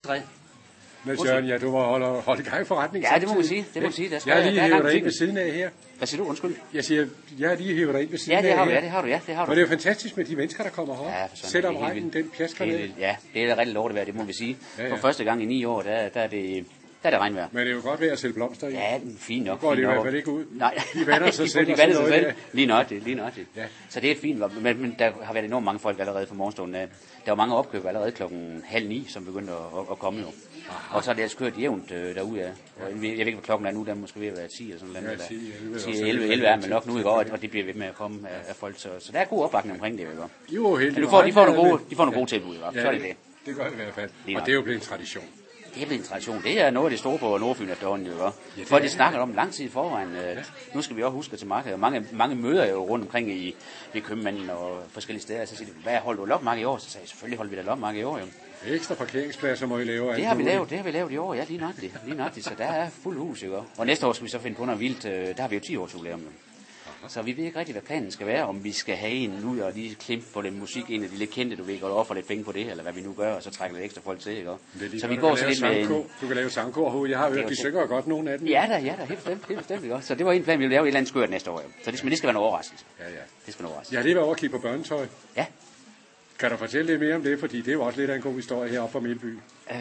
Stræd. Men Søren, ja, du var holdt i gang i forretningen. Ja, det må man sige. Det må man sige. Jeg har lige hævet dig ind ved siden af her. Hvad siger du? Undskyld. Jeg siger, jeg har lige hævet dig ind ved siden af Ja, det har du. her. Ja, det har du. Ja, det har du. Og det er jo fantastisk med de mennesker, der kommer herop. Ja, for sådan, selvom det er helt regnen, vildt. den pjasker ned. Ja, det er rigtig lort at være, det må vi sige. Ja, ja. For første gang i 9 år, der er det regnvejr. Men det er jo godt ved at sælge blomster i. Ja, fint nok. Nu går de i fint hvert nok. fald ikke ud. Nej, De vander sig selv. de og vander sådan sig noget selv. Lige nøjagtigt. Ja. Så det er et fint, men der har været enormt mange folk allerede fra morgenstunden af. Der var mange opkøb allerede klokken 8:30, som begyndte at komme jo. Aha. Og så er det altså kørt jævnt derude af. Jeg ved ikke, hvad klokken er nu, der måske ved at være 10 eller sådan noget. Ja, 10, 11 er man nok nu i går, og det bliver ved med at komme af folk. Så der er god opbakning omkring det, ikke? Jo, helt. De får nogle gode tilbud, ikke? Så er det det. Det gør det i hvert fald. Og det er jo blevet en tradition. Det er blevet en tradition. Det er noget af det store på Nordfyn efterhånden, jo. Ja, for de snakker om lang tid i forvejen. Nu skal vi også huske til markedet. Mange møder jo rundt omkring i købmanden og forskellige steder. Så siger de, hvad holder du lopmarked i år? Så sagde jeg, selvfølgelig holder vi da lopmarked i år, jo. Ekstra parkeringspladser må I lave. Det har vi lavet i år, ja, lige nøjagtigt. Så der er fuld hus, ikke? Og næste år skal vi så finde på noget vildt. Der har vi jo 10 års jubilæum, jo. Så vi ved ikke rigtig, hvad planen skal være, om vi skal have en ud og lige klimpe på den musik, en af de lidt kendte, du ved, og offer lidt penge på det, eller hvad vi nu gør, og så trækker lidt ekstra folk til, ikke? Så vi går så lidt med Du kan lave sangkor, jeg har hørt, de synger godt nogle af dem. Ja da, helt bestemt, ikke? Så det var en plan, vi ville lave et eller andet skørt næste år, jo. Men det skal være en overraskelse. Ja. Det skal være en overraskelse. Jeg har lige været over at kigge på børnetøj. Ja. Kan du fortælle lidt mere om det, fordi det er jo også lidt af en god historie heroppe fra Melby.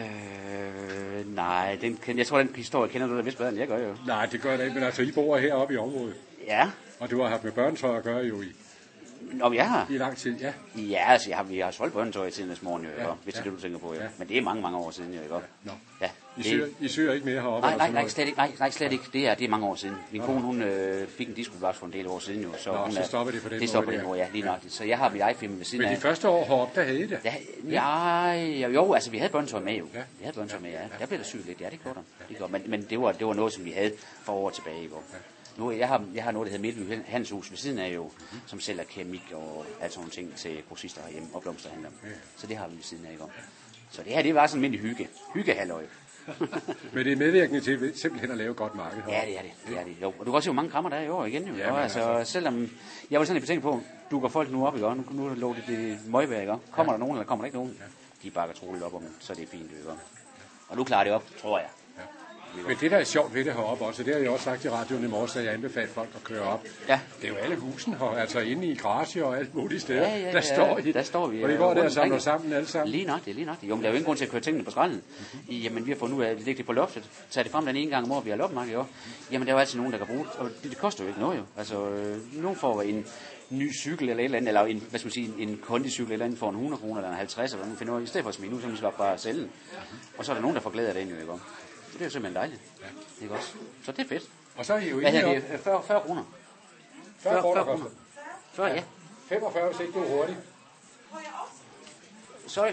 Nej, jeg tror, den historie kender du da vist bedre, end jeg gør, jo. Nej, det gør det ikke, men altså, I bor heroppe i området. Ja. Og du har haft med børnetøj at gøre jo Nå, jeg har. I lang tid, ja. Ja, altså, vi har solgt børnetøj i tidens morgen, jo, hvis det er det, du tænker på, jo. Men det er mange år siden, jo, ikke? Nå. Ja. I syr ikke mere heroppe? Nej, slet ikke. Det er mange år siden. Min kone, hun fik en discobox for en del år siden, jo. Så stopper det på den måde. Det stopper det, ja, lige nøjagtigt. Så jeg har mit eget firma ved siden af. Men de første år heroppe, der havde I det? Jo, altså, vi havde børnetøj med, jo. Vi havde børnetøj med, ja. Der blev der sygt lidt, ja, det gjorde der. Men det var noget, som vi havde for år tilbage, ikke? Nu, jeg har noget, der hedder Melby Handelshus ved siden af, jo, som sælger keramik og alt sådan nogle ting til grossister herhjemme og blomsterhandler. Så det har vi ved siden af, ikke? Så det her, det var sådan en almindelig hyggehalløj. Men det er medvirkende til simpelthen at lave godt marked her. Ja, det er det. Jo. Og du kan også se, hvor mange krammer der er i år igen, jo. Ja, altså, selvom jeg var sådan lidt betænkt på, dukker folk nu op, ikke? Nu lå det møgvær, ikke? Kommer der nogen, eller kommer der ikke nogen? De bakker troligt op om, så det er fint, ikke? Og nu klarer det op, tror jeg. Men det, der er sjovt ved det heroppe også, det har jeg også sagt i radioen i morges, at jeg anbefaler folk at køre op. Ja. Det er jo alle husen her, altså inde i garage og alt muligt steder. Ja, der står vi. Og det går der og samler sammen alle sammen. Lige nok. Jo, men der er jo ingen grund til at køre tingene på skralden. Jamen, vi har fundet ud af at lægge det på loftet. Tage det frem den ene gang om året, vi har lopmarked, jo. Jamen, der er jo altid nogen, der kan bruge det. Og det koster jo ikke noget, jo. Altså, nogen får en ny cykel eller et eller andet, eller en kondicykel eller andet for en 100 kroner eller en 50, eller nogen finder ud af, i stedet for at smide nu, så man skal bare sælge den. Og så er der nogen, der får glæde af det, jo, ikke? Så det er jo simpelthen dejligt. Ja. Ikke også? Så det er fedt. Og så er I jo ikke det? 40 kroner. 40 kroner? 40, ja. 45, hvis ikke du er hurtig. Sorry.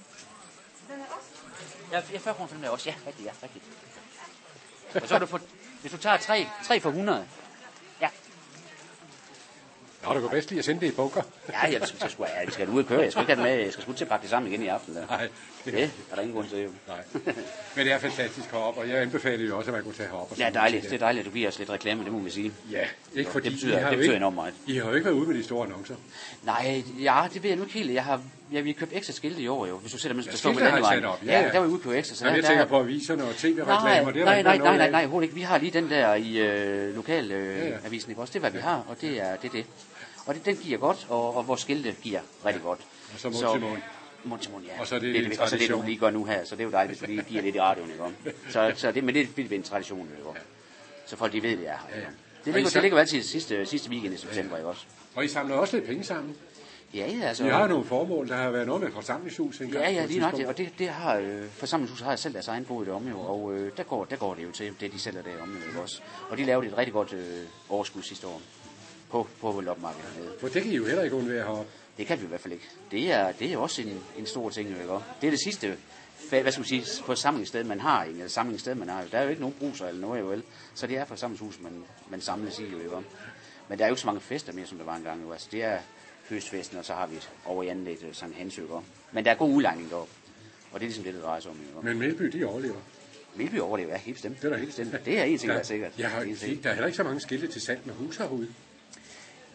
Ja, 40 kroner for den der også. Ja, rigtigt. Og så har du fået, hvis du tager 3 for 100. Ja. Nå, du kan bedst lige at sende det i bunker. Ja, jeg skal ud og køre. Jeg skal ikke have det med. Jeg skal sgu til at pakke det sammen igen i aften. Der. Nej. Det er der ingen grund til. Jo. Nej. Men det er fantastisk heroppe, og jeg anbefaler jo også, at man kunne tage heroppe. Ja, dejligt. Det er dejligt, at du giver os lidt reklame, det må vi sige. Ja, ikke fordi det betyder enormt meget. I har jo ikke været ude med de store annoncer. Nej, det ved jeg nu ikke helt. Vi har købt ekstra skilte i år, jo. Hvis du sætter der står med landvejen. Ja, der var ude på ekstra. Så jeg tænker på aviserne og tv-reklamer. Nej, overhovedet ikke. Vi har lige den der i lokalavisen, ikke også? Det er, hvad vi har, og det er det. Og den giver godt, og vores skilte giver rigtig godt. Og så Montimon, ja. Og så er det og så det, du lige gør nu her, så det er jo dejligt, hvis du lige giver lidt i radioen, ikke? Men det er en tradition, ikke? Så folk, de ved, det er her. Ja. Det ligger jo altid sidste weekend i september, ikke også? Og I samler også lidt penge sammen? Ja, altså... I har nogle formål, der har været noget med forsamlingshus engang. Ja, lige nok det, og det har... forsamlingshuset har selv deres egen bod i det om, jo, og der går det jo til, det de sælger derom, ikke også? Og de lavede et rigtig godt overskud sidste år på lopmarkedet hernede. For det kan I jo heller ikke undvære heroppe. Det kan vi i hvert fald ikke. Det er også en stor ting, ikke? Det er det sidste, hvad skal man sige, forsamlingssted, man har, ikke? Eller samlingssted, man har. Der er jo ikke nogen bruser eller noget, jo vel. Så det er forsamlingshus, man samles i, jo, ikke? Men der er jo ikke så mange fester mere, som der var engang, jo. Altså, det er høstfesten, og så har vi over i anlægget Sankt Hans, jo. Men der er god udlejning deroppe. Og det er ligesom det, det drejer sig om, jo. Men Melby, de overlever. Melby overlever, ja, helt bestemt. Det er da helt bestemt. Det er en ting, der er sikkert. Der er heller ikke så mange skilte til salg med hus herude.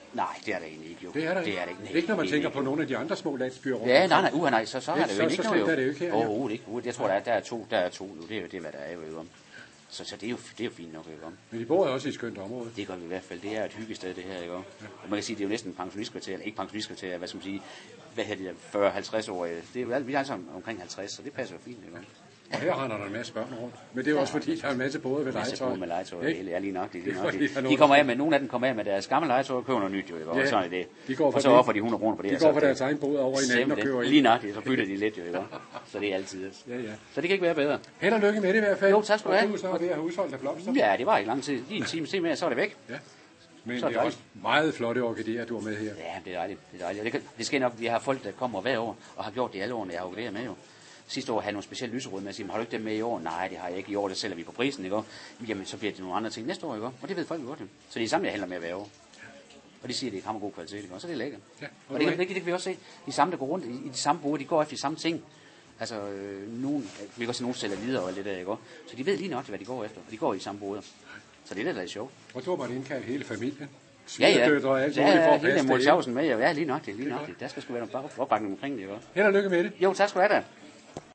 Nej, det er der egentlig ikke, jo. Det er der ikke. Nej, ikke når man tænker på nogle af de andre små landsbyer rundt. Ja, nej, så er det jo ikke noget, jo. Så er det jo ikke her. Overhovedet ikke. Jeg tror, der er to nu. Det er jo det, hvad der er, jo, ikke om. Så det er jo fint nok, ikke om. Men de bor jo også i et skønt område. Det gør vi i hvert fald. Det er et hyggested, det her, ikke om. Ja. Og man kan sige, det er jo næsten pensionistkvarter, eller ikke pensionistkvarter, hvad skal man sige, hvad hedder det, 40-50 år. Det er jo vi er altså omkring 50, så det passer jo fint, ikke om. Og her render der en masse børn rundt. Men det er jo også fordi, der er en masse både ved legetøj. Med legetøj, ja, lige nok. De kommer af med, nogle af dem kommer af med deres gamle legetøj og køber noget nyt, jo, ikke? Og sådan er det. Og så offer de 100 kroner på det. De går for deres egen bod over i anden og køber ind. Lige nok, så bytter de lidt, jo, ikke? Så det er altid. Ja. Så det kan ikke være bedre. Held og lykke med det i hvert fald. Jo, tak skal du have. Og du er snart ved at have udsolgt af blomster. Ja, det var ikke lang tid. Lige en time se med, så er det væk. Ja. Men det er også meget flotte orkideer, du har med her. Ja, det er dejligt. Det sker nok, vi har folk, der kommer hver år, og har gjort det alle årene, jeg har orkideer med jo. Sidste år havde jeg nogle specielle lyserød med at sige, har du ikke dem med i år? Nej, det har jeg ikke i år, det sælger vi på prisen, ikke? Jamen, så bliver det nogle andre ting næste år, ikke? Og det ved folk godt, jo. Så det er samme, jeg handler med hver år. Og de siger, at det er hammergod kvalitet, ikke? Så det er lækkert. Ja, og det kan vi også se. De samme, der går rundt i de samme boder, de går efter de samme ting. Altså, vi kan også se, nogen sælger videre og lidt af, ikke? Så de ved lige nok, hvad de går efter, og de går i de samme boder. Så det er lidt sjovt. Og du har måtte indkalde hele familien. Ja, hele Mål Sjavsen med, ja, lige nok det. Der skal sgu være nogle opbakning omkring det, ikke? Held og lykke med det. Jo, tak skal du have da.